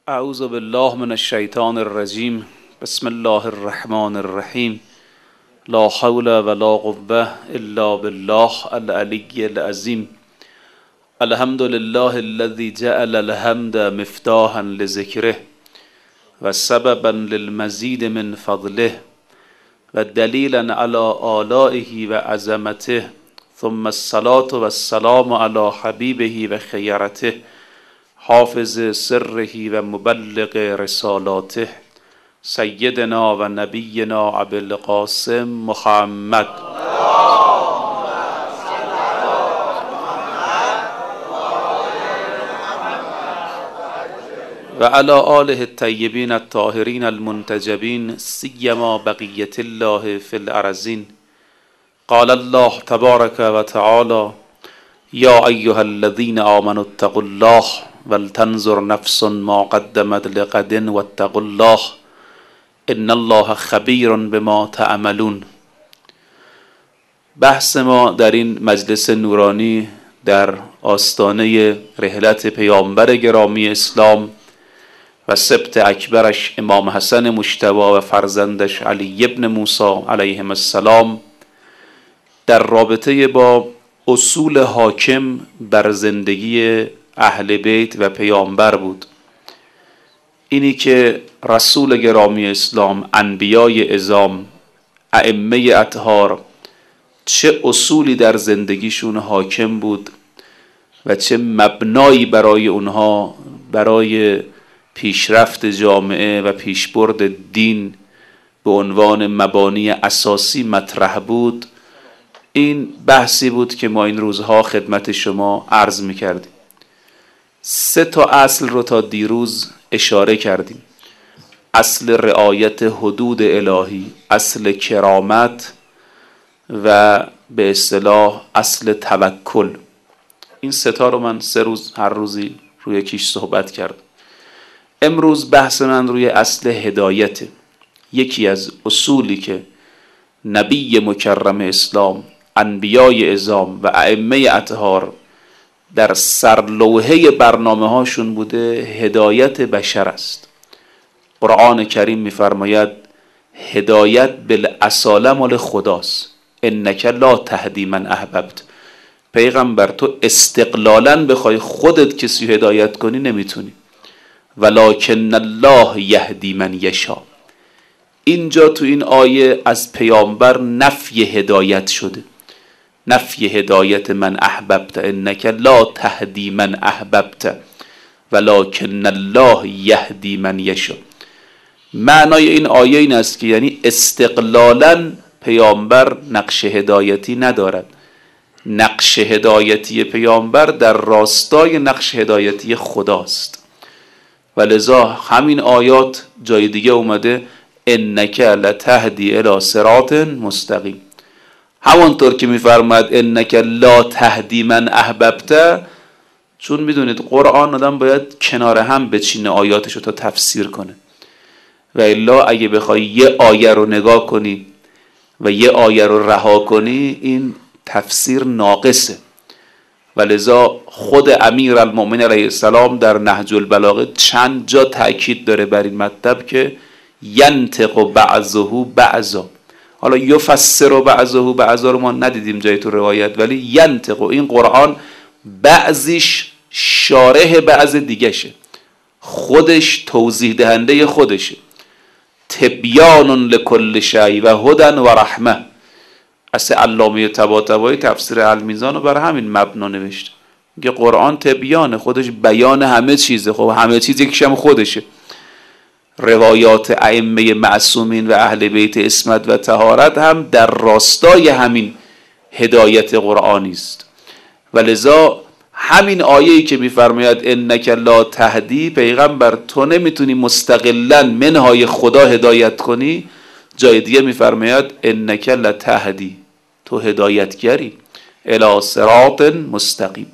اعوذ بالله من الشیطان الرجیم. بسم الله الرحمن الرحیم. لا حول ولا قوة الا بالله العلی العظیم. الحمد لله الذي جعل الحمد مفتاحا لذکره و سببا للمزید من فضله و دلیلا على آلائه و عظمته، ثم الصلاة والسلام على حبیبه و خیرته، حافظ سره و مبلغ رسالاته، سیدنا و نبینا ابی القاسم محمد و علی آله الطیبین الطاهرین المنتجبین، سیما بقیة الله فی الارضین. قال الله تبارک و تعالی: یا ایها الذین آمنوا اتقوا الله ولتنظر نفس ما قدمت لغد واتقوا الله ان الله خبیر بما تعملون. بحث ما در این مجلس نورانی در آستانه رحلت پیامبر گرامی اسلام و سبط اکبرش امام حسن مجتبی و فرزندش علی ابن موسی علیهم السلام در رابطه با اصول حاکم بر زندگی اهل بیت و پیامبر بود. اینی که رسول گرامی اسلام، انبیای عظام، ائمه اطهار چه اصولی در زندگیشون حاکم بود و چه مبنایی برای اونها برای پیشرفت جامعه و پیشبرد دین به عنوان مبانی اساسی مطرح بود. این بحثی بود که ما این روزها خدمت شما عرض می‌کردیم. 3 اصل رو تا دیروز اشاره کردیم: اصل رعایت حدود الهی، اصل کرامت و به اصطلاح اصل توکل. این 3 رو من 3 روز هر روزی روی یکیش صحبت کردم. امروز بحث من روی اصل هدایت، یکی از اصولی که نبی مکرم اسلام، انبیای عظام و ائمه اطهار در سرلوحه برنامه هاشون بوده هدایت بشر است. قرآن کریم میفرماید هدایت بالاصاله مال خداست. انک لا تهدی من احببت. پیغمبر تو استقلالا بخوای خودت کسی هدایت کنی نمیتونی، ولکن الله یهدی من یشاء. اینجا تو این آیه از پیامبر نفی هدایت شده، نفی هدایت من احببت، انک لا تهدی من احببت ولکن الله یهدی من یشاء. معنای این آیه این است که یعنی استقلالا پیامبر نقش هدایتی ندارد. نقش هدایتی پیامبر در راستای نقش هدایتی خداست. ولذا همین آیات جای دیگه اومده انک لتهدی الی صراط مستقیم. همانطور که میفرماید انک لا تهدی من احببت، چون میدونید قرآن آدم باید کنار هم بچینه آیاتشو تا تفسیر کنه، و الا اگه بخوای یه آیه رو نگاه کنی و یه آیه رو رها کنی این تفسیر ناقصه. ولذا خود امیر المؤمنین علیه السلام در نهج البلاغه چند جا تأکید داره بر این مطلب که ینطق بعضه بعضا. حالا یفسر بعضه بعضا رو ما ندیدیم جای تو روایت، ولی ینطق، این قرآن بعضیش شارح بعض دیگه شه، خودش توضیح دهنده خودشه. تبیان لکل شیء و هدی و رحمه. اصل علامه طباطبایی تفسیر المیزان رو بر همین مبنا نوشته که قرآن تبیان، خودش بیان همه چیزه. خب همه چیز یکیش هم خودشه. روایات ائمه معصومین و اهل بیت عصمت و طهارت هم در راستای همین هدایت قرآنی است. ولذا همین آیه‌ای که می‌فرماید انک لا تهدی، پیغمبر تو نمیتونی مستقلاً منهای خدا هدایت کنی، جای دیگه می‌فرماید انک لتهدی، تو هدایتگری، الی صراط مستقیم.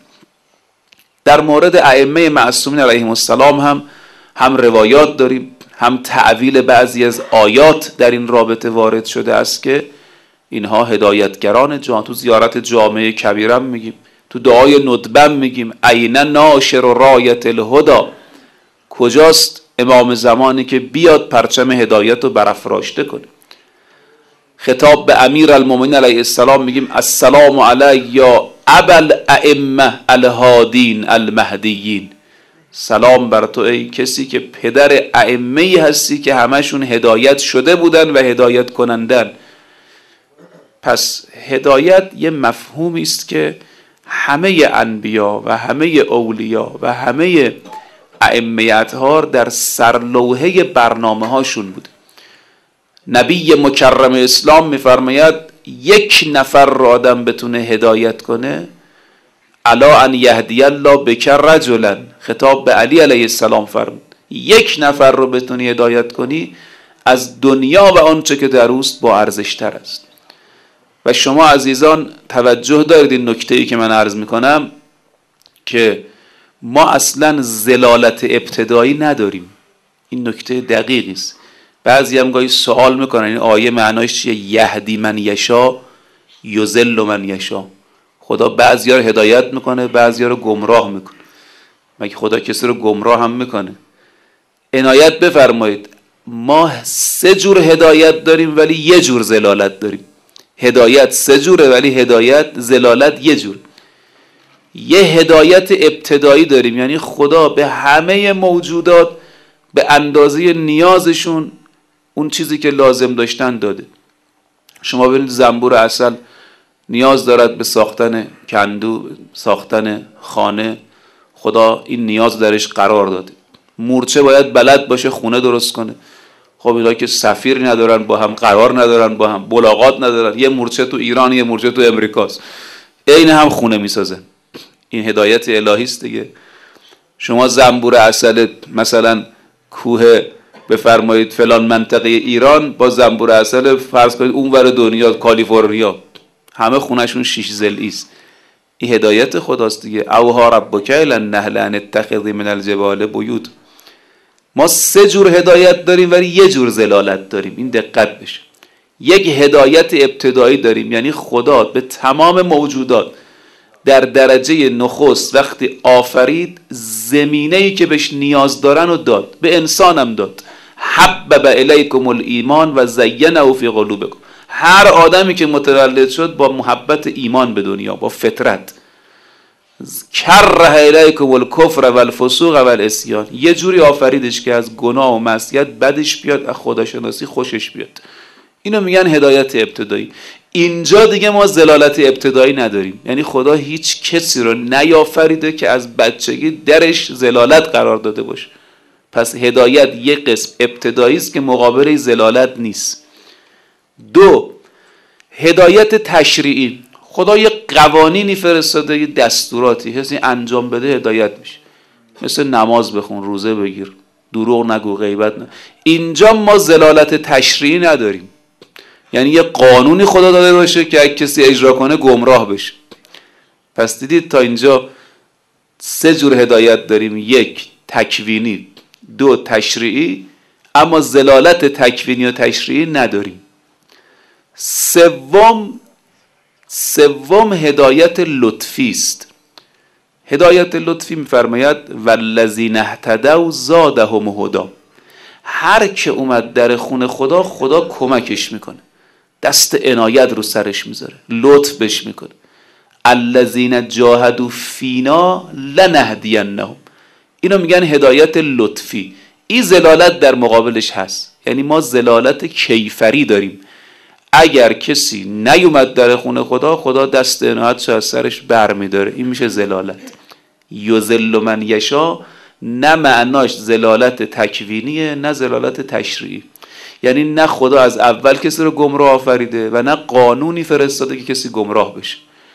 در مورد ائمه معصومین علیهم السلام هم روایات داریم، هم تعویل بعضی از آیات در این رابطه وارد شده است که اینها هدایتگران جان. تو زیارت جامعه کبیرم میگیم، تو دعای ندبم میگیم این ناشر رایت الهدا، کجاست امام زمانی که بیاد پرچم هدایت رو برافراشته کنه؟ خطاب به امیر المومنین علیه السلام میگیم السلام علی یا ابا الائمه الهادین المهدیین. سلام بر تو ای کسی که پدر ائمه‌ای هستی که همشون هدایت شده بودن و هدایت کنندن. پس هدایت یه مفهومی است که همه انبیا و همه اولیا و همه ائمه اطهار در سرلوحه برنامه هاشون بوده. نبی مکرم اسلام میفرماید یک نفر را آدم بتونه هدایت کنه، الا ان یهدی الله بک رجلا، خطاب به علی علیه السلام فرمود یک نفر رو بتونی هدایت کنی از دنیا و آنچه که در اوست با ارزش تر است. و شما عزیزان توجه دارید این نکته‌ای که من عرض میکنم که ما اصلا ضلالت ابتدایی نداریم. این نکته دقیقی است. بعضی هم گاهی سوال میکنن این آیه معناش چیه؟ یهدی من یشا یضل من یشا. خدا بعضیا رو هدایت میکنه بعضیا رو گمراه میکنه. مگه خدا کسی رو گمراه هم میکنه؟ عنایت بفرمایید ما 3 جور هدایت داریم ولی 1 جور ضلالت داریم. هدایت 3 جوره ولی هدایت ضلالت 1 جور. یه هدایت ابتدایی داریم، یعنی خدا به همه موجودات به اندازه نیازشون اون چیزی که لازم داشتن داده. شما ببینید زنبور عسل نیاز دارد به ساختن کندو، ساختن خانه، خدا این نیاز درش قرار داده. مورچه باید بلد باشه خونه درست کنه. خب اینا که سفیر ندارن با هم، قرار ندارن با هم، ملاقات ندارن، یه مورچه تو ایران یه مورچه تو امریکاست، عین هم خونه میسازن. این هدایت الهی است دیگه. شما زنبور عسل مثلا کوه بفرمایید فلان منطقه ایران با زنبور عسل فرض کنید اونور دنیا کالیفرنیا، همه خونهشون 6 ضلعی است. این هدایت خداست دیگه. اوها ربک الی النحل ان اتخذی من الجبال بیوت. ما 3 جور هدایت داریم ولی 1 جور ضلالت داریم. این دقت بشه. یک هدایت ابتدایی داریم، یعنی خدا به تمام موجودات در درجه نخست وقتی آفرید زمینه‌ای که بهش نیاز دارن و داد. به انسان هم داد. حبب الیکم الایمان و زینه فی قلوبکم. هر آدمی که متولد شد با محبت ایمان به دنیا، با فطرت. کره الیکم الکفر و الفسوق و العصیان. یه جوری آفریدش که از گناه و معصیت بدش بیاد، از خداشناسی خوشش بیاد. اینو میگن هدایت ابتدایی. اینجا دیگه ما ضلالت ابتدایی نداریم، یعنی خدا هیچ کسی رو نیافریده که از بچگی درش ضلالت قرار داده باشه. پس هدایت یک قسم ابتدایی است که مقابل ضلالت نیست. 2 هدایت تشریعی. خدا یه قوانینی فرستاده، یه دستوراتی هست انجام بده هدایت میشه. مثل نماز بخون، روزه بگیر، دروغ نگو، غیبت نه. اینجا ما ضلالت تشریعی نداریم، یعنی یه قانونی خدا داده باشه که اگه کسی اجرا کنه گمراه بشه. پس دیدید تا اینجا 3 جور هدایت داریم: 1 تکوینی، 2 تشریعی، اما ضلالت تکوینی و تشریعی نداریم. سوم هدایت لطفی است. هدایت لطفی می‌فرماید والذین اهتدوا زادهم هدی. هر که اومد در خونه خدا، خدا کمکش میکنه، دست عنایت رو سرش میذاره، لطف بهش میکنه. الذین جاهدوا فینا لنهدینهم. اینو میگن هدایت لطفی. این ضلالت در مقابلش هست، یعنی ما ضلالت کیفری داریم. اگر کسی نیومد در خونه خدا، خدا دست عنایتش از سرش برمیداره. این میشه ضلالت. یضل من یشا نه معناش ضلالت تکوینیه نه ضلالت تشریعی، یعنی نه خدا از اول کسی رو گمراه آفریده و نه قانونی فرستاده که کسی گمراه بشه.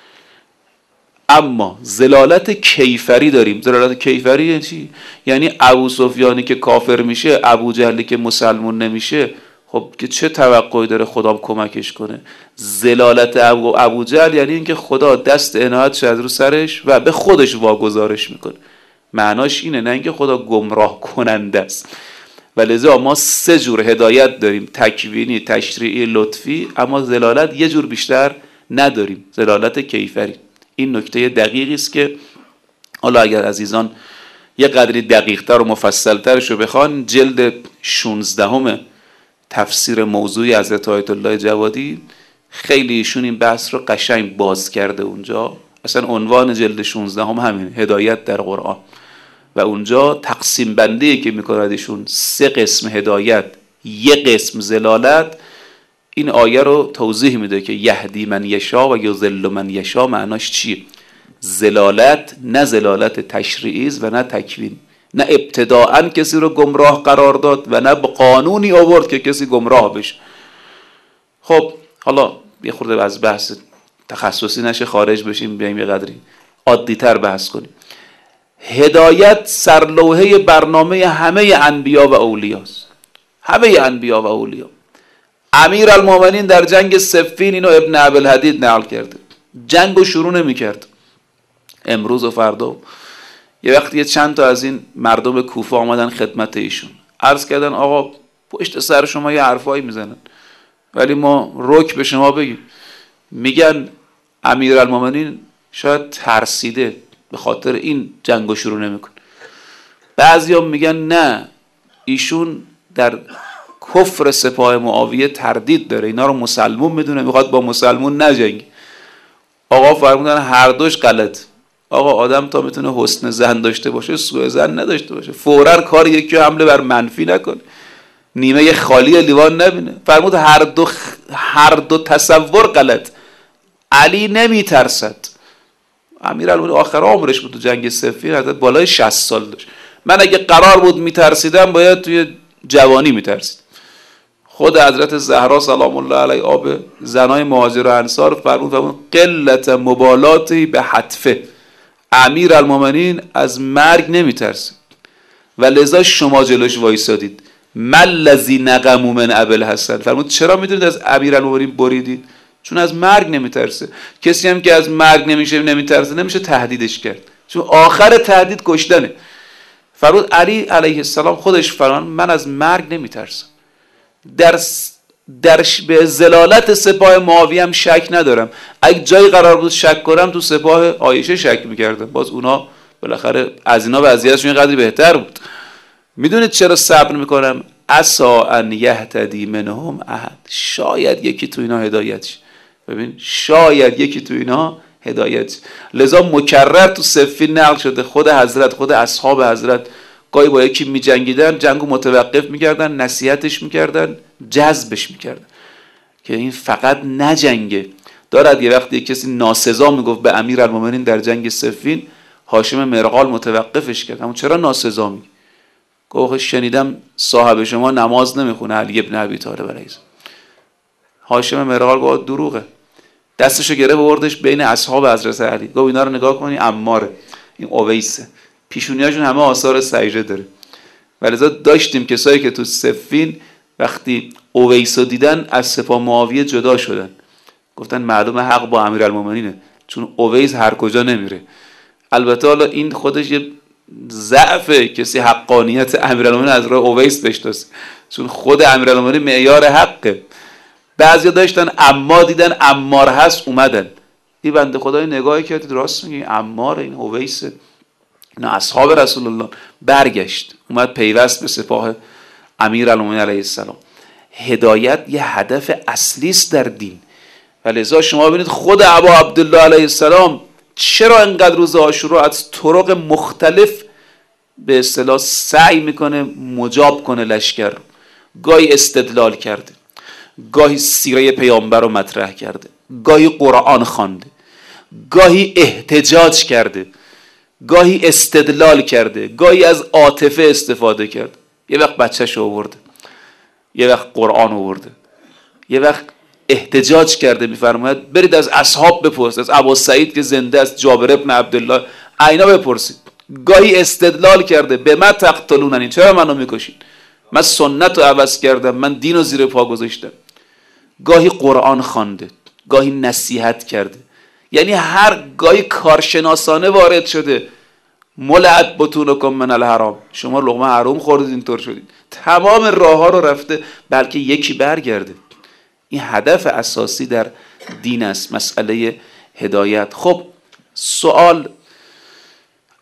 اما ضلالت کیفری داریم. ضلالت کیفری یعنی چی؟ یعنی ابو سفیانی که کافر میشه، ابو جهلی که مسلمون نمیشه، خب که چه توقعی داره خدا کمکش کنه؟ ضلالت ابو جهل یعنی اینکه خدا دست عنایتش از رو سرش و به خودش واگذارش میکنه. معناش اینه، نه اینکه خدا گمراه کننده است. ولذا ما 3 جور هدایت داریم: تکوینی، تشریعی، لطفی، اما ضلالت 1 جور بیشتر نداریم، ضلالت کیفری. این نکته دقیقی است که حالا اگر عزیزان یه قدری دقیق‌تر و مفصل‌ترش رو بخوان جلد 16 تفسیر موضوعی حضرت آیت الله جوادی، خیلی ایشون این بحث رو قشنگ باز کرده اونجا. اصلا عنوان جلد 16 همین هدایت در قرآن و اونجا تقسیم بندی که میکنه ایشون 3 قسم هدایت، 1 قسم زلالت. این آیه رو توضیح میده که یهدی من یشا و یضل من یشا معناش چیه. زلالت نه زلالت تشریعی و نه تکوین، نه ابتداءً کسی رو گمراه قرار داد و نه به قانونی آورد که کسی گمراه بشه. خب حالا یه خورده از بحث تخصصی نشه خارج بشیم، بیایم یه قدری عادی تر بحث کنیم. هدایت سرلوحه برنامه همه انبیا و اولیاست، همه انبیا و اولیا. امیرالمومنین در جنگ صفین اینو ابن ابوالحدید نقل کرده، جنگو شروع نمی‌کرد امروز و فردا. یه وقتی چند تا از این مردم کوفه آمدن خدمت ایشون، عرض کردن آقا پشت سر شما یه حرفایی میزنن ولی ما رک به شما بگیم. میگن امیرالمومنین شاید ترسیده به خاطر این جنگو شروع نمیکنه. بعضیا میگن نه، ایشون در کفر سپاه معاویه تردید داره، اینا رو مسلمون میدونه، میخواد با مسلمون نجنگه. آقا فرمودن هر دوش غلط. آقا آدم تا میتونه حسن ظن داشته باشه سوء ظن نداشته باشه، فوراً کار یکی حمله بر منفی نکنه، نیمه خالی لیوان نبینه. فرمود هر دو تصور غلط. علی نمیترسد. امیرالمومنین آخر عمرش بود تو جنگ صفین، حضرت بالای 60 سال داشت. من اگه قرار بود میترسیدم باید توی جوانی میترسید. خود حضرت زهرا سلام الله علیها آب زنای مهاجر و انصار فرمود قلت مبالاتی به حتفه. امیرالمومنین از مرگ نمیترسه و لذا شما جلوش وایسادید. مل الذی نقموا من ابوالحسن. فرمود چرا میدونید از امیرالمومنین بریدید؟ چون از مرگ نمیترسه. کسی هم که از مرگ نمیترسه نمیشه تهدیدش کرد، چون آخر تهدید کشتنه. فرمود علی علیه السلام خودش فرمان من از مرگ نمیترسم. در به زلالت سپاه معاویه هم شک ندارم. اگه جایی قرار بود شک کنم تو سپاه عایشه شک میکردم، باز اونا بالاخره از اینا وضعیتشون یه قدری بهتر بود. میدونید چرا صبر میکنم؟ عسا ان یهتدی منهم احد. شاید یکی تو اینا هدایت شه. ببین شاید یکی تو اینا هدایت شه. لذا مکرر تو صفین نقل شده خود حضرت، خود اصحاب حضرت گاهی با یکی میجنگیدن، جنگو متوقف میکردن، نصیحتش میکردن، جذبش میکردن که این فقط نجنگه. دارد یه وقتی کسی ناسزا میگفت به امیرالمومنین در جنگ صفین، هاشم مرغال متوقفش کرد. اما چرا ناسزا میگی؟ گفت شنیدم صاحب شما نماز نمیخونه، علی ابن ابی طالب علیه السلام. هاشم مرغال گفت دروغه. دستشو گرفت بردش بین اصحاب حضرت علی، گفت اینا رو نگاه کنی، عماره، این اویسه، پیشونیاشون همه آثار سجده داره. ولذا داشتیم کسایی که تو صفین وقتی اویسو دیدن از سپاه معاویه جدا شدن، گفتن معلومه حق با امیرالمومنینه، چون اویس هر کجا نمیره. البته حالا این خودش یه ضعفه، کسی حقانیت امیرالمومنین از راه اویس بشناسه، چون خود امیرالمومنین معیار حقه. بعضیا داشتن اما دیدن عمار هست اومدن، این بنده خدای نگاهی کرد راست میگه عمار، این اویسه، نه اصحاب رسول الله. برگشت اومد پیوست به سپاه امیرالمومنین علیه السلام. هدایت یه هدف اصلی است در دین و لذا شما ببینید خود ابا عبدالله علیه السلام چرا انقدر روز عاشورا از طرق مختلف به اصطلاح سعی میکنه مجاب کنه لشکر. گاهی استدلال کرده، گاهی سیره پیامبر رو مطرح کرده، گاهی قرآن خوانده، گاهی احتجاج کرده، گاهی استدلال کرده، گاهی از عاطفه استفاده کرد. یه وقت بچه‌شو آورده، یه وقت قرآن آورده، یه وقت احتجاج کرده. میفرماید برید از اصحاب بپرسید، از ابو سعید که زنده است، جابر ابن عبدالله، اینا بپرسید. گاهی استدلال کرده، به من تقتلوننی، چرا منو میکشید؟ من سنت رو عوض کردم، من دین رو زیر پا گذاشتم. گاهی قرآن خوانده، گاهی نصیحت کرده، یعنی هر گاهی کارشناسانه وارد شده. ملعت بطونکم من الحرام، شما لقمه حرام خوردید اینطور شدید. تمام راه ها رو رفته بلکه یکی برگرده. این هدف اساسی در دین است، مسئله هدایت. خب سوال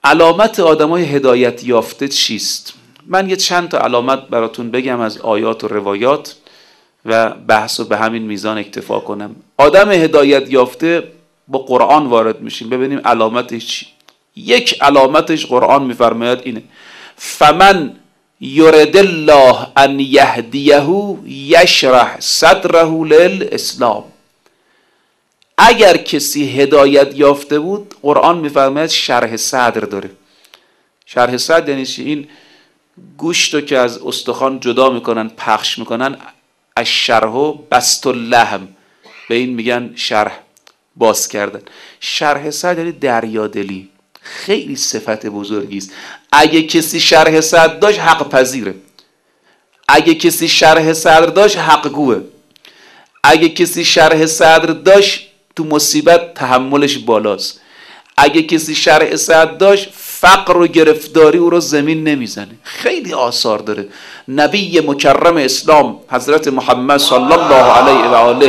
علامت آدمای هدایت یافته چیست؟ من یه چند تا علامت براتون بگم از آیات و روایات و بحث رو به همین میزان اکتفا کنم. آدم هدایت یافته با قرآن وارد میشیم، ببینیم علامتش چی. یک علامتش قرآن میفرماید اینه: فمن یرد الله ان یهدیه یشرح صدره للاسلام. اگر کسی هدایت یافته بود، قرآن میفرماید شرح صدر داره. شرح صدر یعنی چی؟ این گوشت رو که از استخوان جدا میکنن پخش میکنن، از شرح بسط اللحم، به این میگن شرح، باز کردن. شرح صدر یعنی دریادلی. خیلی صفت بزرگی است. اگه کسی شرح صدر داشت حق پذیره. اگه کسی شرح صدر داشت حق گوه. اگه کسی شرح صدر داشت تو مصیبت تحملش بالاست. اگه کسی شرح صدر داشت فقر و گرفتاری او رو زمین نمیزنه. خیلی آثار داره. نبی مکرم اسلام حضرت محمد صلی الله علیه و آله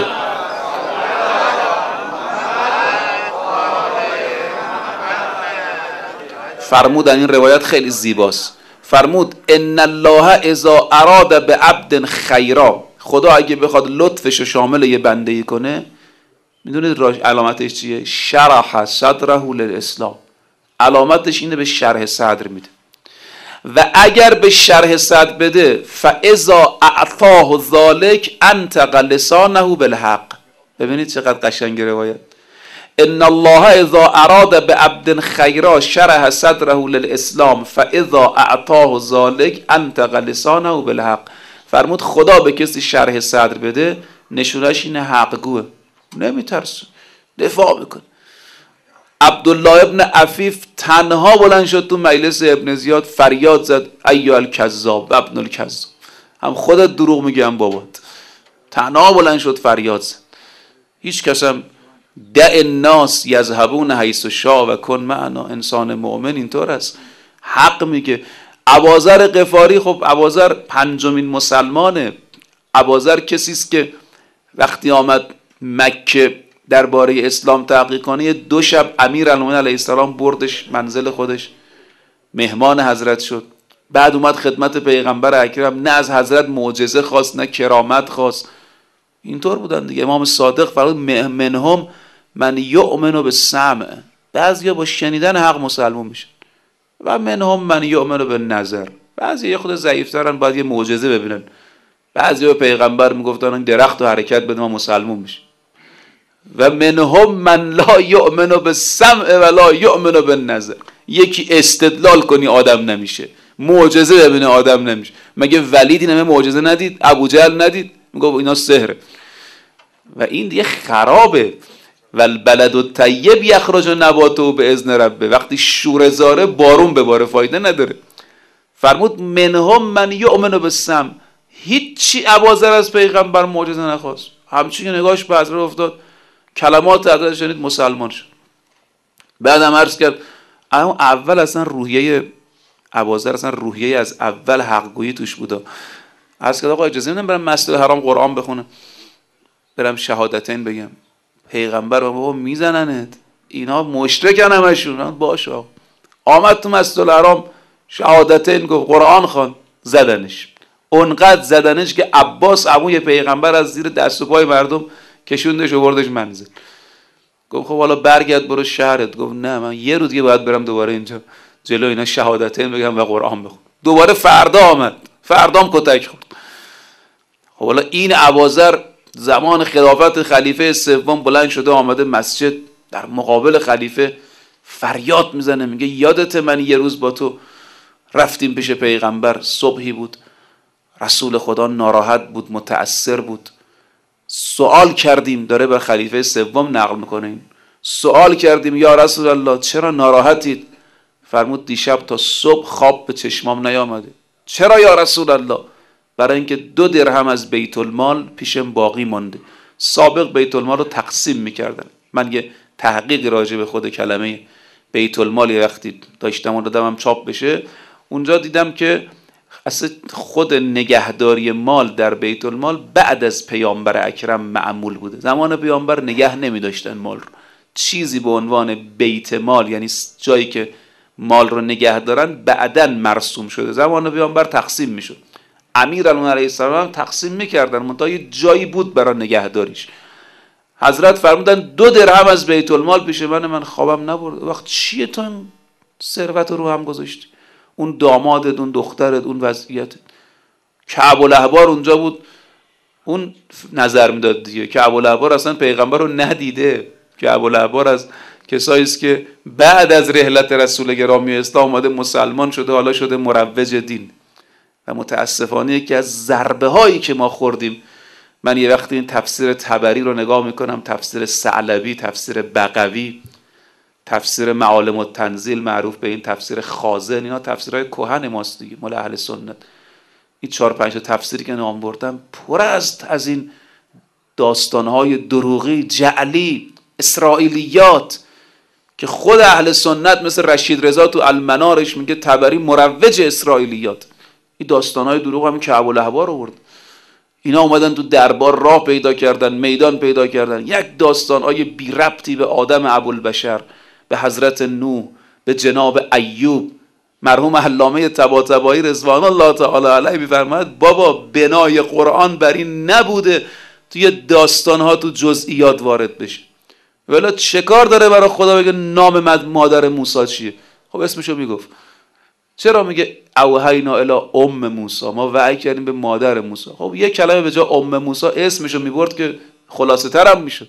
فرمود، این روایت خیلی زیباست، فرمود ان الله اذا اراد به عبد خیرا، خدا اگه بخواد لطفش رو شامل یه بنده‌ای کنه، میدونید علامتش چیه؟ شرح صدره للاسلام. علامتش اینه، به شرح صدر میده. و اگر به شرح صدر بده فاذا اعطاه ذلك انطق لسانه بالحق. ببینید چقدر قشنگ روایت. ان الله اذا اراد بعبد خیرا شرح صدره للاسلام فاذا اعطاه ذلك انطق لسانه بالحق. فرمود خدا به کسی شرح صدر بده، نشونش اینه حق گوه، نمیترسه، دفاع میکنه. عبدالله ابن عفیف تنها بلند شد تو مجلس ابن زیاد فریاد زد ایها الکذاب و ابن الکذاب. هم خودت دروغ میگی هم بابات. تنها بلند شد فریاد زد. هیچ کس هم دع الناس یذهبون حیث شاء و کن معنا. انسان مؤمن اینطور است، حق میگه. ابوذر غفاری، خب ابوذر پنجمین مسلمانه. ابوذر کسی است که وقتی آمد مکه درباره اسلام تحقیق کنه، 2 شب امیرالمومنین علیه السلام بردش منزل خودش، مهمان حضرت شد. بعد اومد خدمت پیغمبر اکرم، نه از حضرت معجزه خواست نه کرامت خواست. اینطور بودن دیگه. امام صادق فرمود منهم من یؤمن بالسمع. بعضیا با شنیدن حق مسلمان میشن و منهم من یؤمن بالنظر. بعضیا خود ضعیف‌ترن، باید یه معجزه ببینن. بعضیا به پیغمبر میگفتن درخت و حرکت بده ما مسلمان میشیم. و منهم من لا یؤمن بالسمع و لا یؤمن بالنظر. یکی استدلال کنی آدم نمیشه، معجزه ببینه آدم نمیشه. مگه ولید این همه معجزه ندید؟ ابوجهل ندید؟ میگه اینا سحره. و این دیگه خرابه. و البلد الطیب یخرج نباته باذن ربه. وقتی شوره زاره بارون بباره فایده نداره. فرمود منهم من یؤمن بالسمع. هیچی ابوذر از پیغمبر معجزه نخواست، همچین نگاهش به حضرت افتاد، کلمات حضرت شنید، مسلمان شد. بعدم عرض کرد اول اصلا روحیه ابوذر اصلا روحیه از اول حقگویی توش بوده. عرض کرد آقا اجازه میدم برم مسجد حرام قرآن بخونم، برم شهادتین بگم؟ پیغمبر بابا میزننت، اینا مشرکن همشون. باشه آقا. آمد تو مسجد الحرام شهادتین گفت، قرآن خوان، زدنش. اونقدر زدنش که عباس عموی پیغمبر از زیر دست و پای مردم کشوندش و بردش منزل. گفت خب حالا برگرد برو شهرت. گفت نه، من یه روز دیگه باید برم دوباره اینجا جلو اینا شهادتین بگم و قرآن بخونم. دوباره فردا آمد، فردام کتک خورد. خب حالا این ابوذر زمان خلافت خلیفه سوم بلند شده آمده مسجد در مقابل خلیفه فریاد میزنه، میگه یادت من یه روز با تو رفتیم پیش پیغمبر، صبحی بود، رسول خدا ناراحت بود، متأثر بود، سوال کردیم، داره بر خلیفه سوم نقل میکنه، سوال کردیم یا رسول الله چرا ناراحتید؟ فرمود دیشب تا صبح خواب به چشمام نیامده. چرا یا رسول الله؟ برای اینکه 2 درهم از بیت المال پیشم باقی مانده. سابق بیت المال رو تقسیم میکردن. من یه تحقیق راجع به خود کلمه بیت المال یه وقتی داشتم، اون دادم چاپ بشه، اونجا دیدم که اصلا خود نگهداری مال در بیت المال بعد از پیامبر اکرم معمول بوده. زمان پیامبر نگه نمی داشتن مال رو. چیزی به عنوان بیت مال، یعنی جایی که مال رو نگه دارن بعداً مرسوم شده. زمان پیامبر تقسیم میشد، امیرالمومنین علیه السلام تقسیم میکردن، منتها یه جایی بود برای نگهداریش. حضرت فرمودن 2 درهم از بیت المال پیش من خوابم نبرد. وقت چیه تو این ثروت رو هم گذاشتی؟ اون دامادت، اون دخترت، اون وضعیتت. کعب الاحبار اونجا بود، اون نظر میداد دیگه. کعب الاحبار اصلا پیغمبر رو ندیده. کعب الاحبار از کسایی است که بعد از رحلت رسول گرامی اسلام اومده مسلمان شده، حالا شده مروج دین. و متاسفانه یکی از ضربه هایی که ما خوردیم، من یه وقتی این تفسیر طبری رو نگاه میکنم، تفسیر ثعلبی، تفسیر بغوی، تفسیر معالم التنزیل معروف به این تفسیر خازن، اینا تفسیرهای کهن ماست دیگه، مال اهل سنت. این 4-5 تفسیری که نام بردم پر است از این داستانهای دروغی، جعلی، اسرائیلیات که خود اهل سنت مثل رشید رضا تو المنارش میگه طبری مروج اسرائیلیات. این داستانهای دروغ هم کعب الاحبار آورد. اینا اومدن تو دربار راه پیدا کردن، میدان پیدا کردن. یک داستان آیه بی ربطی به آدم ابوالبشر، به حضرت نوح، به جناب ایوب. مرحوم علامه طباطبایی رضوان الله تعالی علیه میفرماید بابا بنای قرآن بر این نبوده توی داستانها تو جزئیات وارد بشه. ولی چه کار داره برای خدا بگه نام مادر موسی چیه؟ خب اسمشو میگفت. چرا میگه اوحینا الی ام موسی، ما وحی کردیم به مادر موسی؟ خب یه کلمه به جای ام موسی اسمشو میبرد که خلاصه تر هم میشد.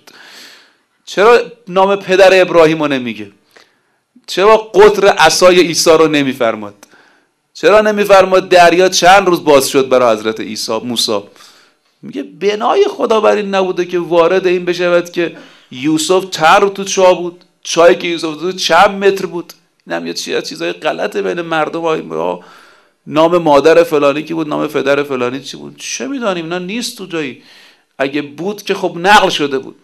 چرا نام پدر ابراهیم رو نمیگه؟ چرا قطر عصای عیسی رو نمیفرماد؟ چرا نمیفرماد دریا چند روز باز شد برای حضرت عیسی موسی؟ میگه بنای خدا بر این نبوده که وارد این بشود که یوسف چند تو چاه بود، چایی که یوسف تو چند متر بود. این هم یه چیزای غلطه بین مردم. نام مادر فلانی کی بود، نام پدر فلانی چی بود، چه میدانیم؟ اینا نیست تو جایی. اگه بود که خب نقل شده بود.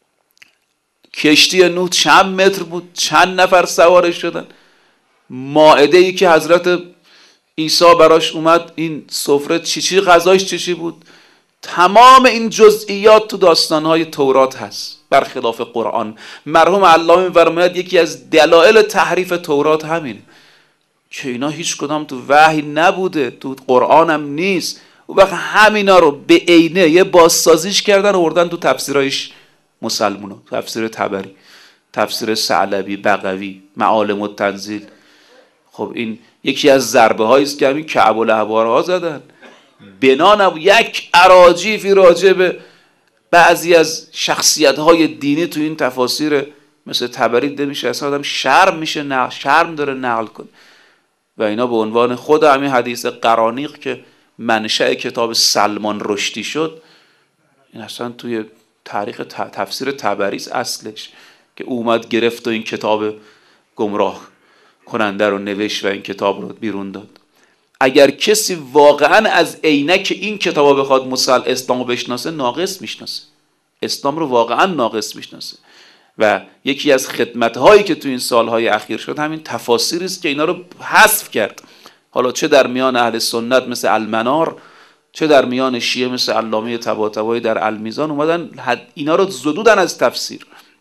کشتی نوح چند متر بود، چند نفر سوارش شدن. مائده ای که حضرت عیسی براش اومد، این سفره چی غذایش چی بود. تمام این جزئیات تو داستانهای تورات هست برخلاف قرآن. مرحوم علامه می‌فرماید یکی از دلایل تحریف تورات همینه که اینا هیچ کدام تو وحی نبوده، تو قرآن هم نیست. و وقت همینا رو به عینه یه بازسازیش کردن و آوردن تو تفسیرایش مسلمونا، تفسیر طبری، تفسیر ثعلبی، بغوی، معالم التنزیل. خب این یکی از ضربه هایی است که همین کعب الاحبارها زدن. بنا نبود. یک اراجیفی راجع به بعضی از شخصیت های دینی تو این تفاسیر مثل طبری دیده میشه، اصلا آدم شرم میشه، شرم داره نقل کنه. و اینا به عنوان خود همین حدیث قرانیق که منشأ کتاب سلمان رشدی شد، این اصلا توی تاریخ تفسیر طبری اصلش که اومد گرفت و این کتاب گمراه کننده رو نوشت و این کتاب رو بیرون داد. اگر کسی واقعا از عینک این کتاب بخواد اسلام رو بشناسه، ناقص میشناسه. اسلام رو واقعا ناقص میشناسه. و یکی از خدمت‌هایی که تو این سالهای اخیر شد همین تفاسیری است که اینا رو حذف کرد. حالا چه در میان اهل سنت مثل المنار، چه در میان شیعه مثل علامه طباطبایی در المیزان، اومدن اینا رو زدودن از تفسیر.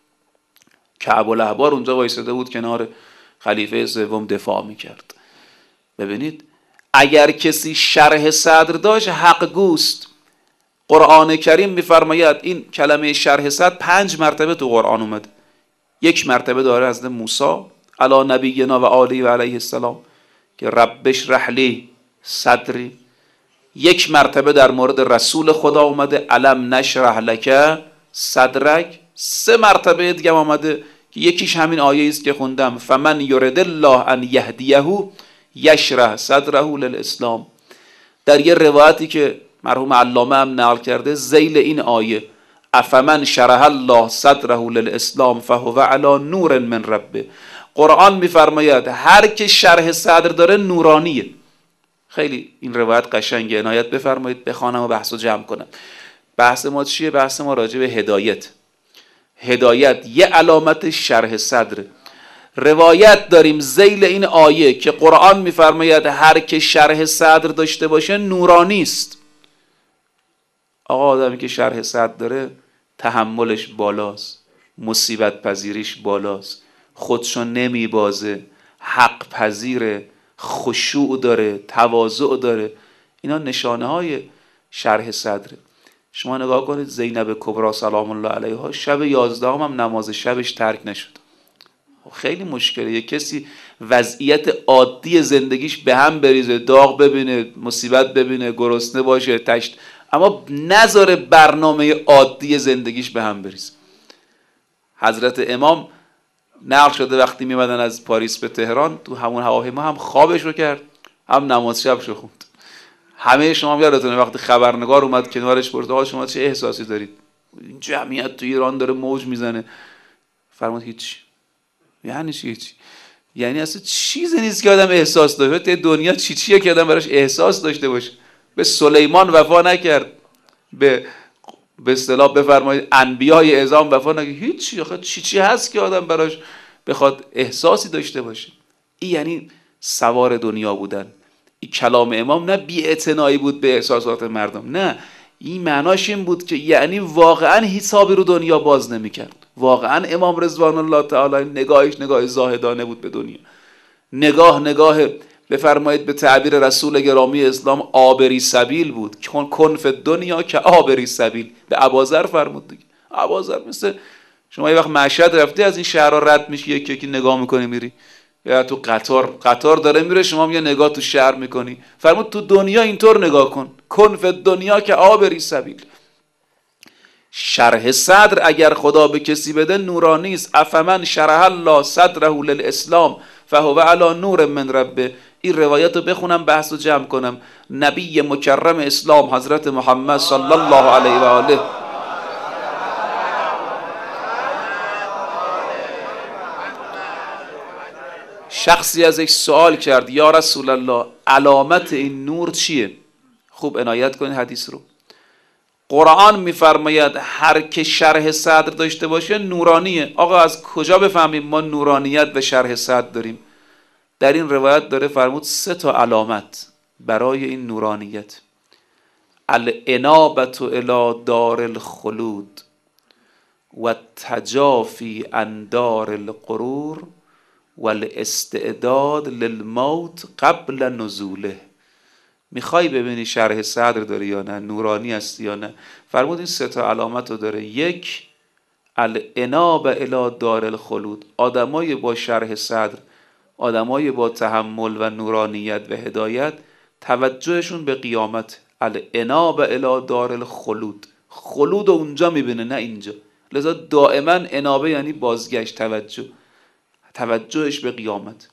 کعب الاحبار اونجا وایساده بود کنار خلیفه سوم دفاع میکرد. ببینید اگر کسی شرح صدر داشت حق گوست. قرآن کریم میفرماید این کلمه شرح صدر 5 مرتبه تو قرآن اومده. 1 مرتبه داره حضرت موسی علی نبینا و آله و علیه السلام که رب اشرح لی صدری. 1 مرتبه در مورد رسول خدا اومده الم نشرح لک صدرک. 3 مرتبه دیگه اومده که یکیش همین آیه است که خوندم، فمن یرد الله ان یهدیه یشرح صدره للاسلام. در یه روایتی که مرحوم علامه هم نقل کرده، ذیل این آیه افمن شرح الله صدره للاسلام فهو علی نور من ربه، قرآن میفرماید هر که شرح صدر داره نورانیه. خیلی این روایت قشنگه، عنایت بفرمایید بخوانم و بحثو جمع کنم. بحث ما چیه؟ بحث ما راجع به هدایت. هدایت یه علامت شرح صدره. روایت داریم ذیل این آیه که قرآن میفرماید هر که شرح صدر داشته باشه نورانی است. آقا آدمی که شرح صدر داره تحملش بالاست، مصیبت پذیریش بالاست، خودشو نمیبازه، حق پذیره، خشوع داره، تواضع داره. اینا نشانه های شرح صدره. شما نگاه کنید زینب کبری سلام الله علیها شب 11 هم نماز شبش ترک نشد. خیلی مشکله یک کسی وضعیت عادی زندگیش به هم بریزه، داغ ببینه، مصیبت ببینه، گرسنه باشه، تشت، اما نذاره برنامه عادی زندگیش به هم بریزه. حضرت امام نقل شده وقتی میمدن از پاریس به تهران تو همون هواپیما هم خوابش رو کرد هم نماز شبش رو خوند. همه شما یادتونه وقتی خبرنگار اومد کنارش پرسید آقا شما چه احساسی دارید؟ این جمعیت تو ایران داره موج میزنه. فرمود هیچ. یعنی چی هیچ؟ یعنی اصلا چیزی نیست که آدم احساس داشته. دنیا چیه که آدم براش احساس داشته باشه؟ به سلیمان وفا نکرد، به اصطلاح بفرمایید انبیای اعظام وفا نکرد. هیچ. آخه چی هست که آدم براش بخواد احساسی داشته باشه؟ این یعنی سوار دنیا بودن. این کلام امام نه بی‌اعتنایی بود به احساسات مردم، نه، این معناش این بود که یعنی واقعا حسابی رو دنیا باز نمی‌کرد. واقعا امام رضوان الله تعالی نگاهش نگاه زاهدانه بود به دنیا. نگاه بفرمایید به تعبیر رسول گرامی اسلام آبری سبیل بود. کنف دنیا که آبری سبیل. به اباذر فرمود دیگه. اباذر مثل شما یه وقت مشهد رفتی از این شهرها رد میشی یکی نگاه میکنی میری، یا تو قطار داره میره شما یه نگاه تو شهر میکنی. فرمود تو دنیا اینطور نگاه کن، کنف دنیا که آبری سبیل. شرح صدر اگر خدا به کسی بده نورانی است. افمن شرح الله صدره للاسلام فهو علی نور من ربه. این روایت رو بخونم بحث رو جمع کنم. نبی مکرم اسلام حضرت محمد صلی الله علیه و آله شخصی ازش سوال کرد یا رسول الله علامت این نور چیه؟ خوب عنایت کنید حدیث رو. قرآن میفرماید هر که شرح صدر داشته باشه نورانیه. آقا از کجا بفهمیم ما نورانیت و شرح صدر داریم؟ در این روایت داره فرمود 3 علامت برای این نورانیت: الانابة الی دار الخلود و التجافی عن دار الغرور و الاستعداد للموت قبل نزوله. میخوای ببینی شرح صدر داره یا نه، نورانی است یا نه؟ فرمود این 3 علامت رو داره. 1 الانابة الی دار الخلود. آدمای با شرح صدر، آدمای با تحمل و نورانیت و هدایت توجهشون به قیامت. الانابة الی دار الخلود. خلود اونجا میبینه نه اینجا. لذا دائما انابه یعنی بازگشت، توجهش به قیامت.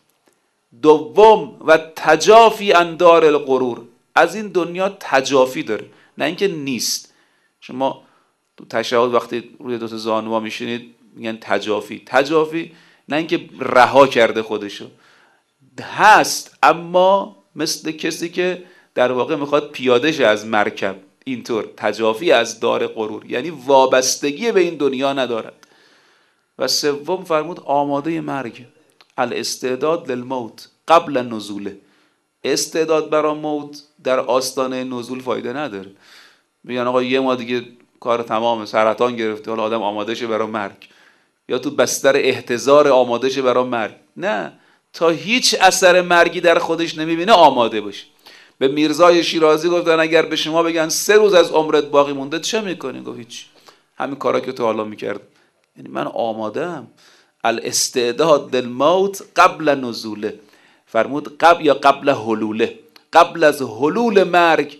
2 و تجافی عن دار الغرور. از این دنیا تجافی داره، نه اینکه نیست. شما تو تشهد وقتی روی 2 زانوها میشینید میگن تجافی نه اینکه رها کرده خودشو، هست اما مثل کسی که در واقع میخواد پیاده شه از مرکب. اینطور تجافی از دار غرور یعنی وابستگی به این دنیا ندارد. و 3 فرمود آماده مرگ. الاستعداد للموت قبل نزوله. استعداد برای موت در آستانه نزول فایده نداره. میگن آقا یه ما دیگه کار تمامه، سرطان گرفته، حالا آدم آماده شه برای مرگ، یا تو بستر احتضار آماده شه برای مرگ. نه، تا هیچ اثر مرگی در خودش نمیبینه آماده باشه. به میرزای شیرازی گفتن اگر به شما بگن 3 روز از عمرت باقی مونده چه میکنی؟ گفت هیچ، همین کارا که تو حالا میکرد. یعنی من آماده‌ام. الاستعداد للموت قبل نزوله. فرمود قبل حلوله. قبل از حلول مرگ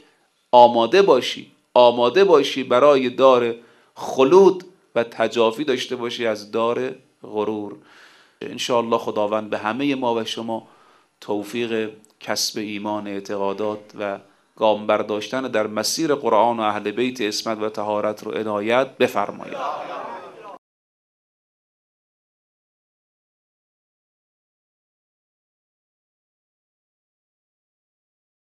آماده باشی برای دار خلود و تجافی داشته باشی از دار غرور. انشاءالله خداوند به همه ما و شما توفیق کسب ایمان، اعتقادات و گام برداشتن در مسیر قرآن و اهل بیت عصمت و طهارت رو عنایت بفرماید.